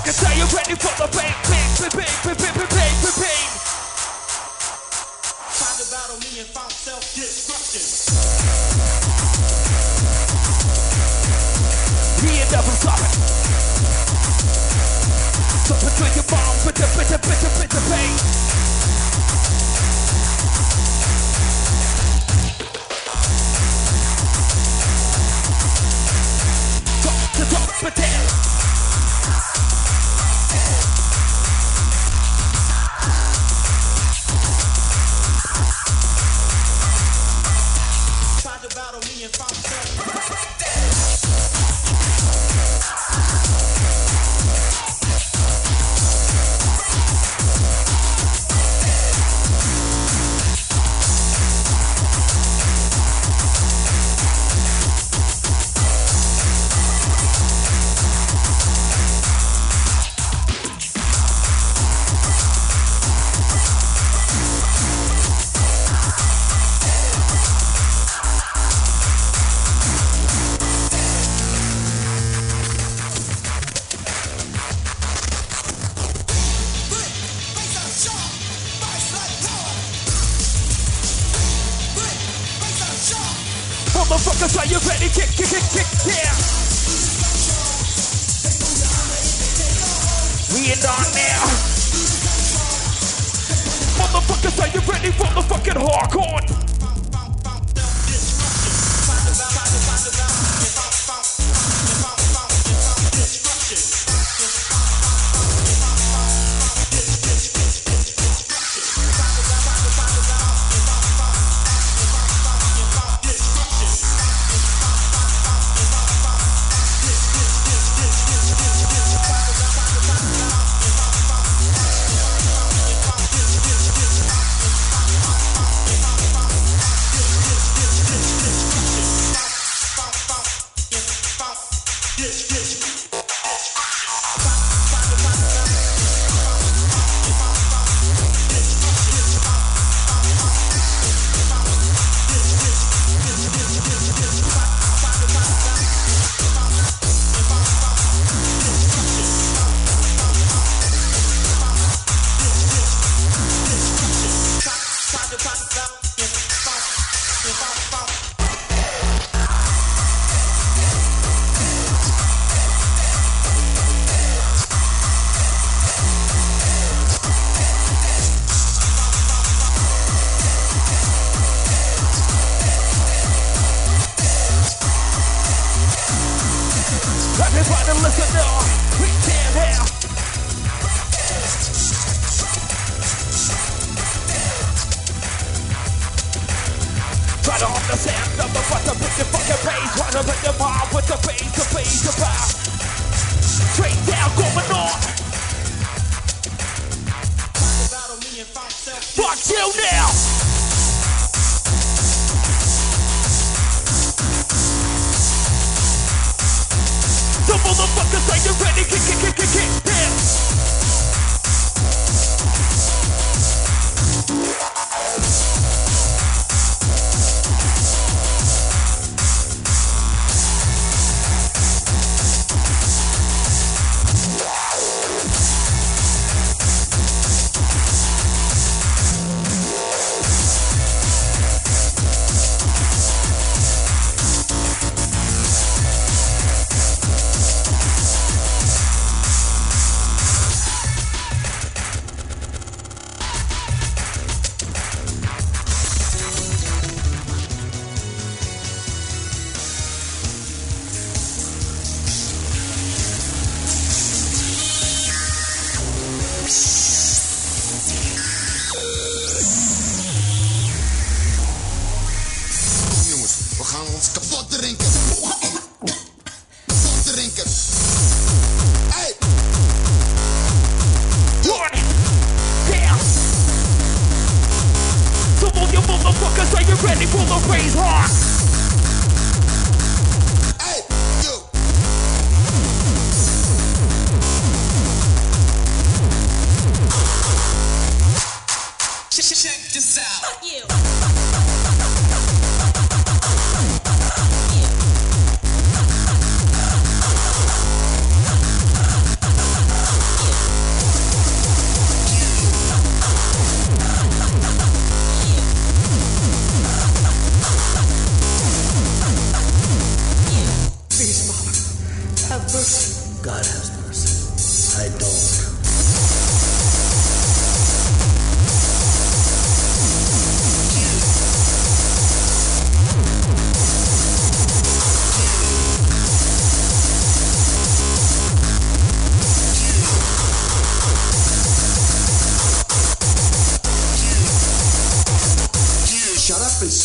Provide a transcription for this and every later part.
motherfuckers, are you ready for the pain? Pain. Try to battle me and found self-destruction. He end up on top. So between your bomb, bitter pain. Top, potato. Tried to battle me and found self. Motherfuckers, are you ready? Kick, yeah. We in on now. Motherfuckers, are you ready for the fucking hardcore? Everybody listen now, we can't hear. Try to understand the motherfucker with the fucking bass. Try to bring the bomb with the bass, the bass. Straight down going on. Fuck you now. The motherfuckers, are you ready? Kick, yeah.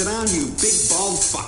Sit down, you big bald fuck.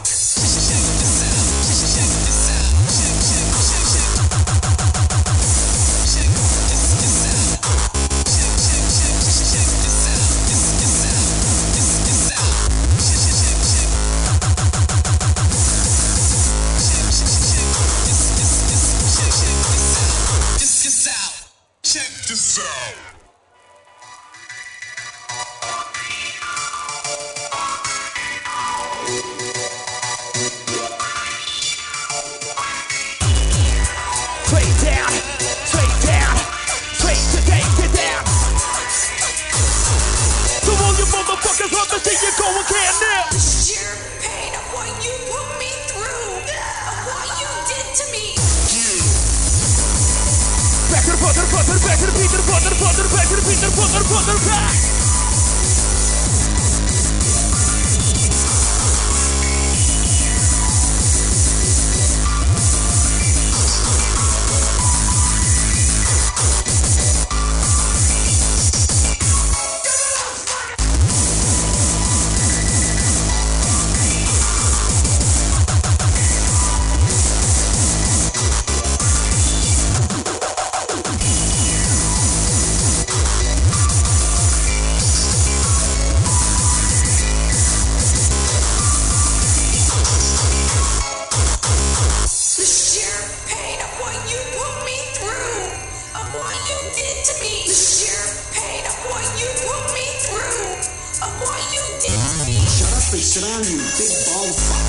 Sit down, you big bald fuck.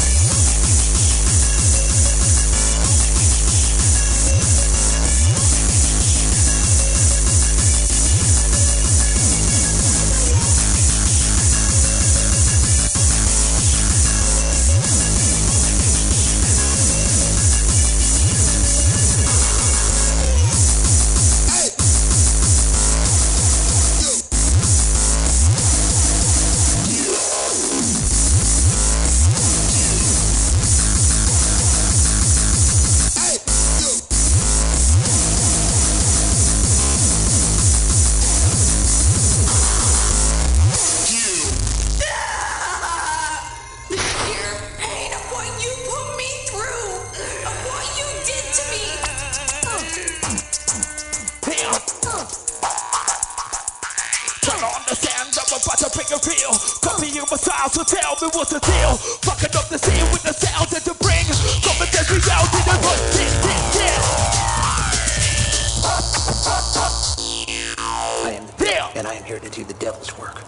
So tell me what's the deal? Fucking up the scene with the sound that you bring. Come and take me out in the run. I am there, and I am here to do the devil's work.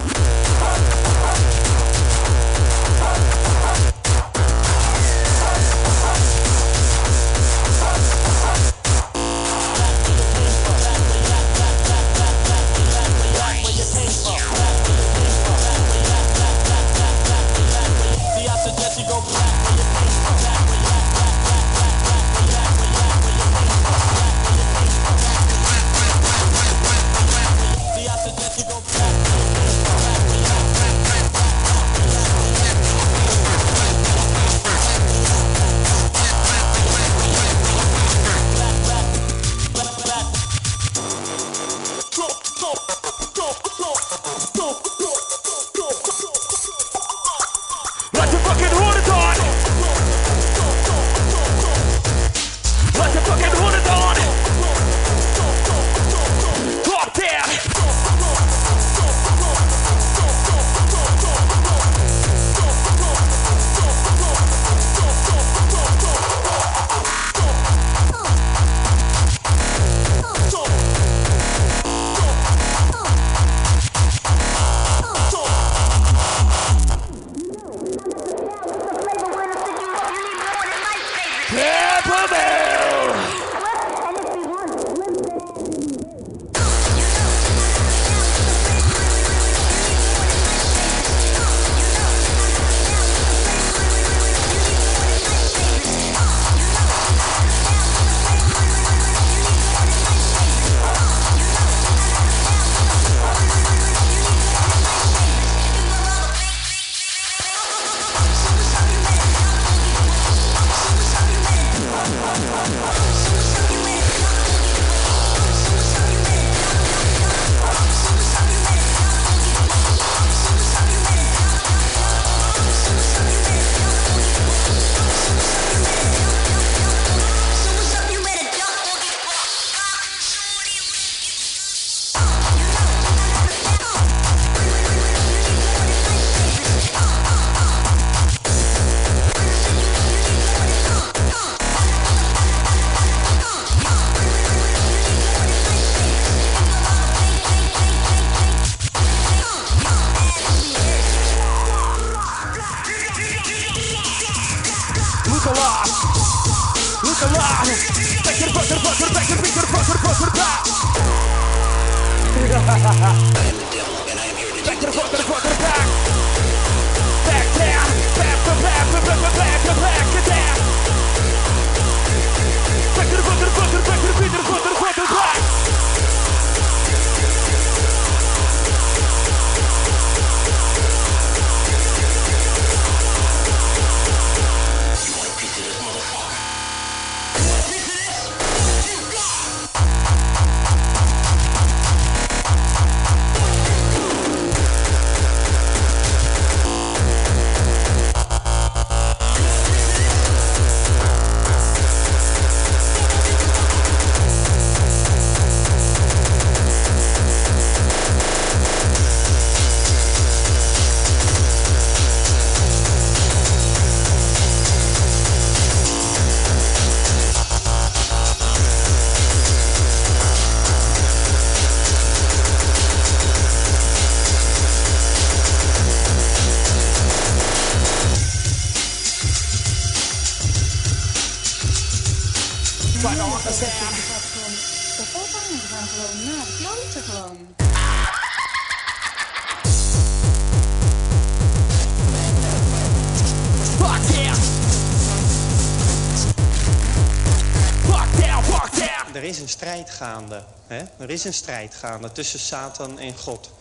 fucking lie. Back to the back to the back to the back to the back to the back to the back to the back. I am the devil, and I am here to Back do to the the back to the devil's back to the back. Back down, back to back to back to back to back to down. Back to the back to the back to the back to the back to the back to the back to the back. Try to understand. De volgende gaan gewoon naar de kloten gewoon. Fuck yeah. Fuck down, fuck down. Er is een strijd gaande. Hè? Er is een strijd gaande tussen Satan en God.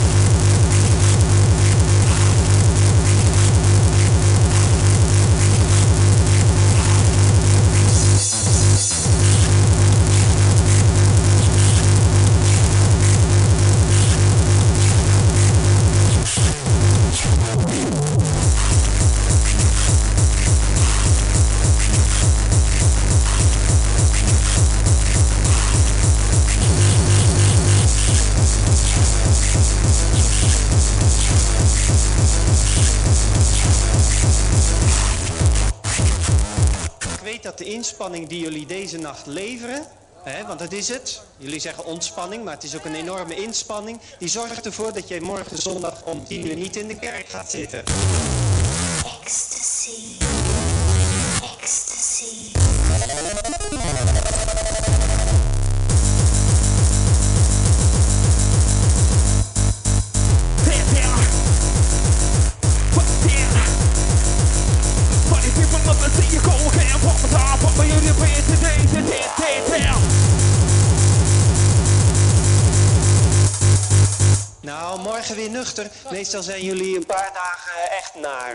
Ik weet dat de inspanning die jullie deze nacht leveren, hè, want dat is het. Jullie zeggen ontspanning, maar het is ook een enorme inspanning. Die zorgt ervoor dat jij morgen zondag om 10 uur niet in de kerk gaat zitten. Ecstasy. Ecstasy. Nou, morgen weer nuchter. Meestal zijn jullie een paar dagen echt naar.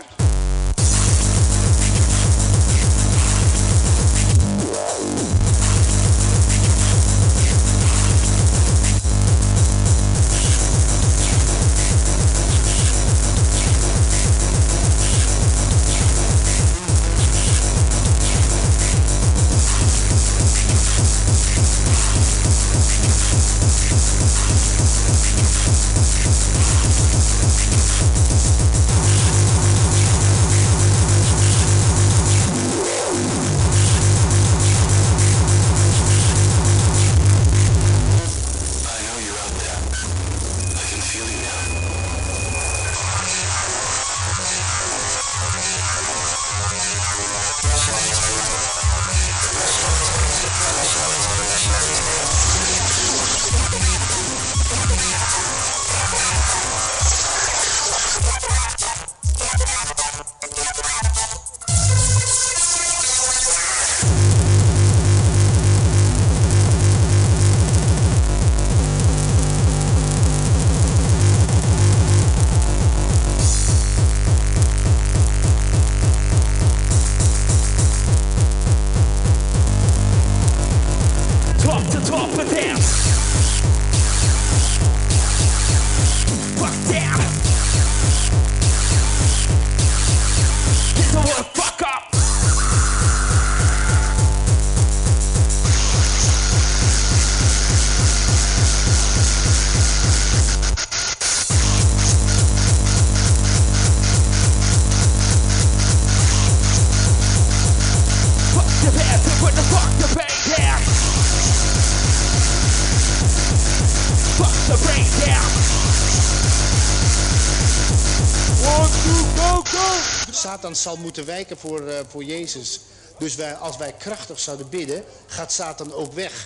Satan zal moeten wijken voor Jezus. Dus als wij krachtig zouden bidden, gaat Satan ook weg.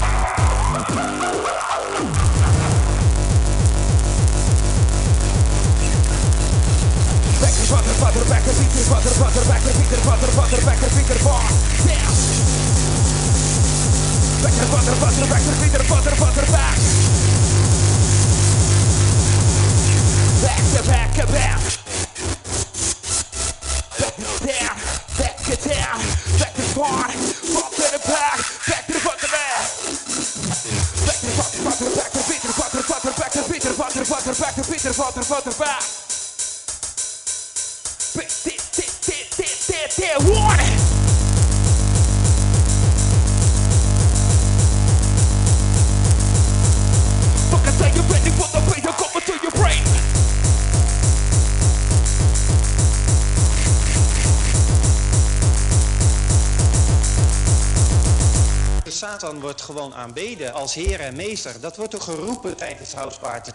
Satan wordt gewoon aanbeden als Heer en Meester. Dat wordt toch geroepen tijdens House Party.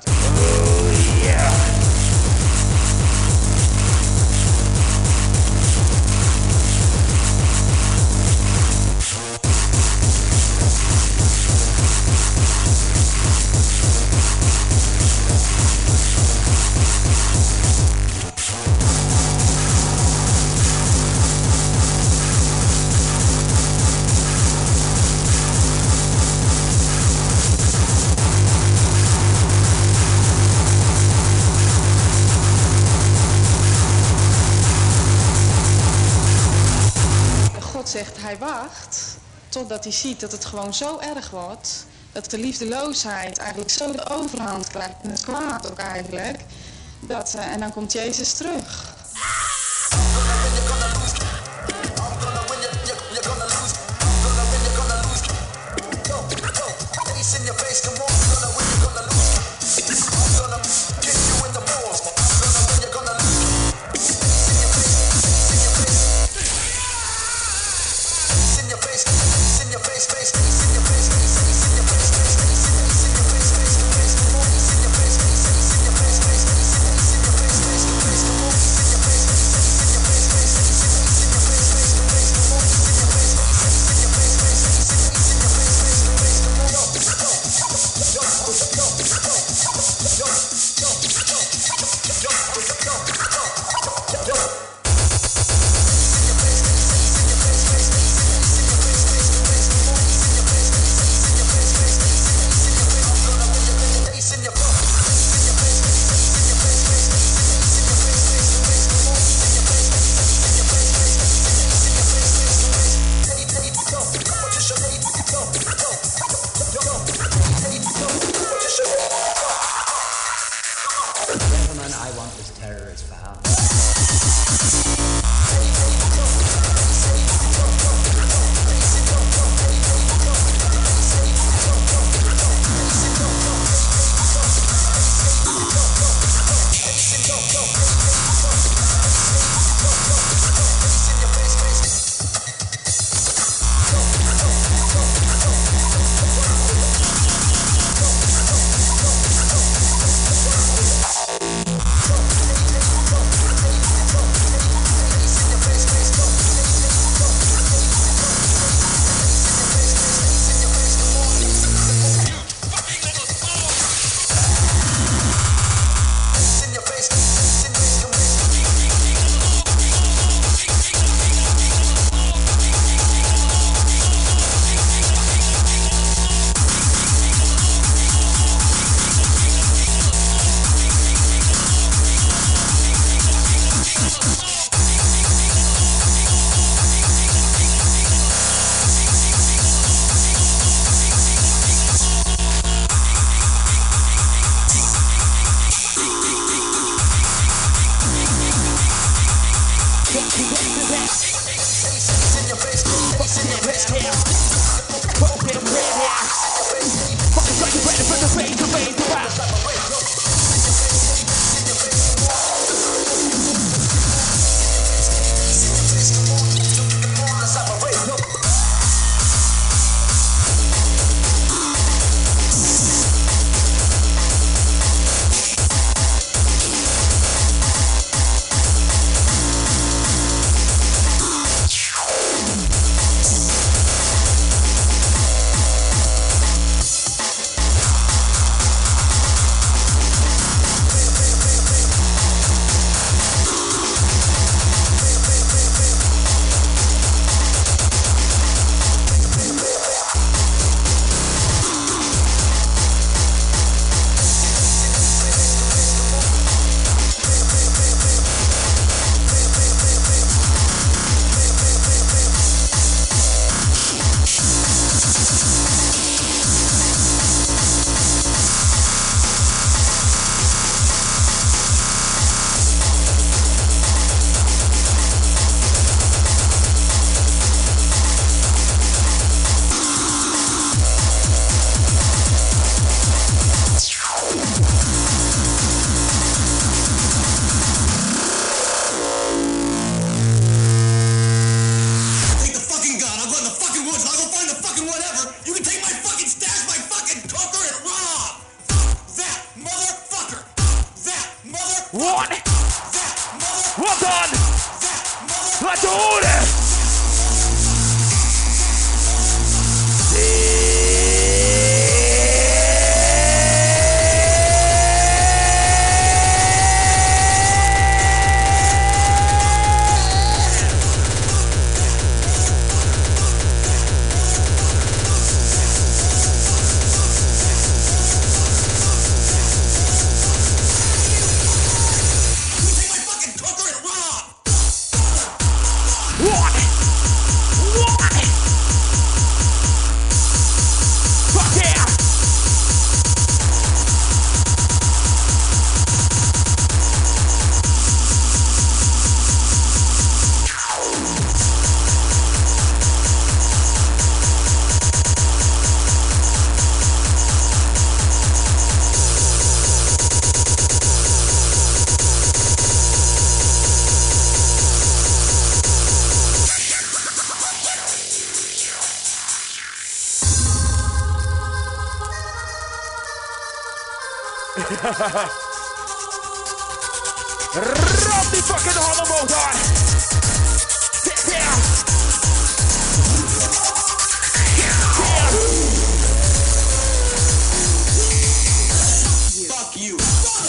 Zegt hij wacht totdat hij ziet dat het gewoon zo erg wordt, dat de liefdeloosheid eigenlijk zo de overhand krijgt en het kwaad ook eigenlijk, en dan komt Jezus terug. Rub the fucking horn about on. Sit down. Fuck you.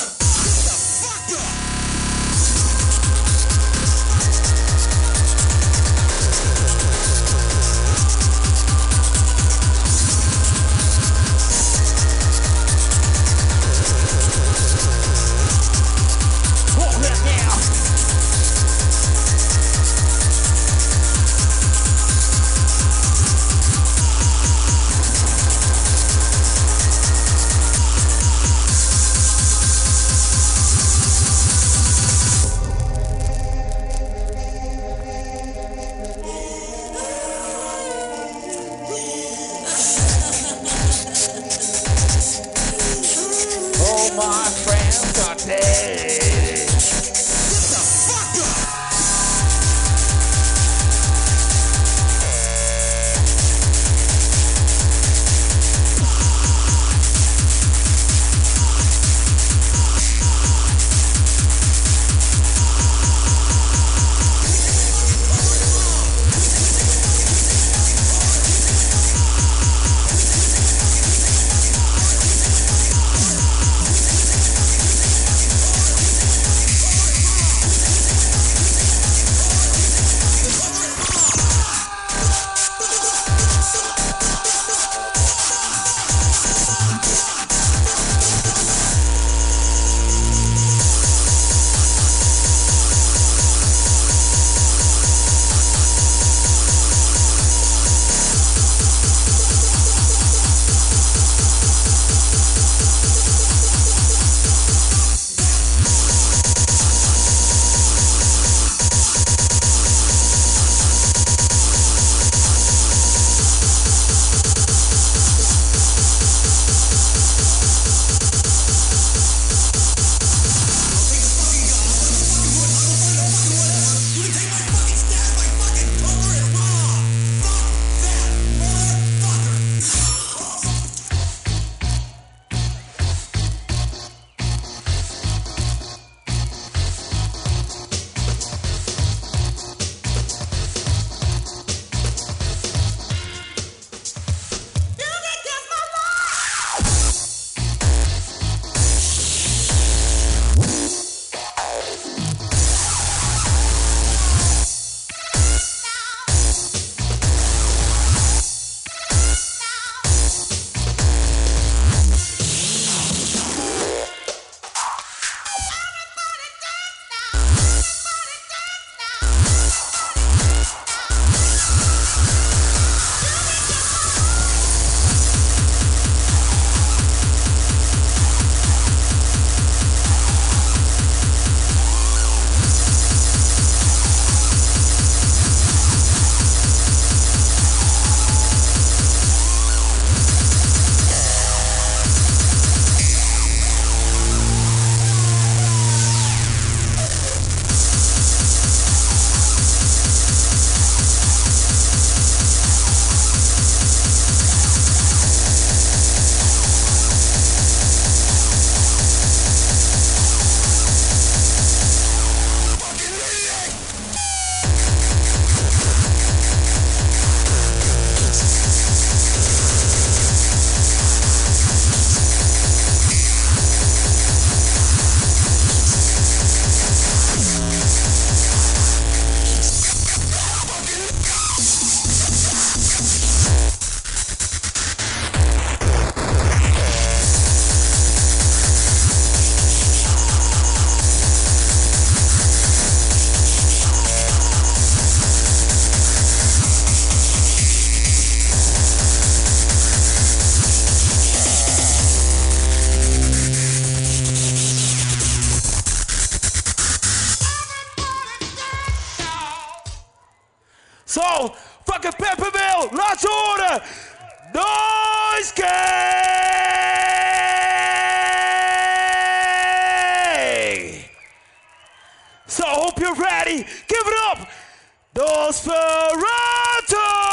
My friends are dead. So, fucking Peppermill, laat ze horen. Noise Gang! So, hope you're ready. Give it up. Nosferatu!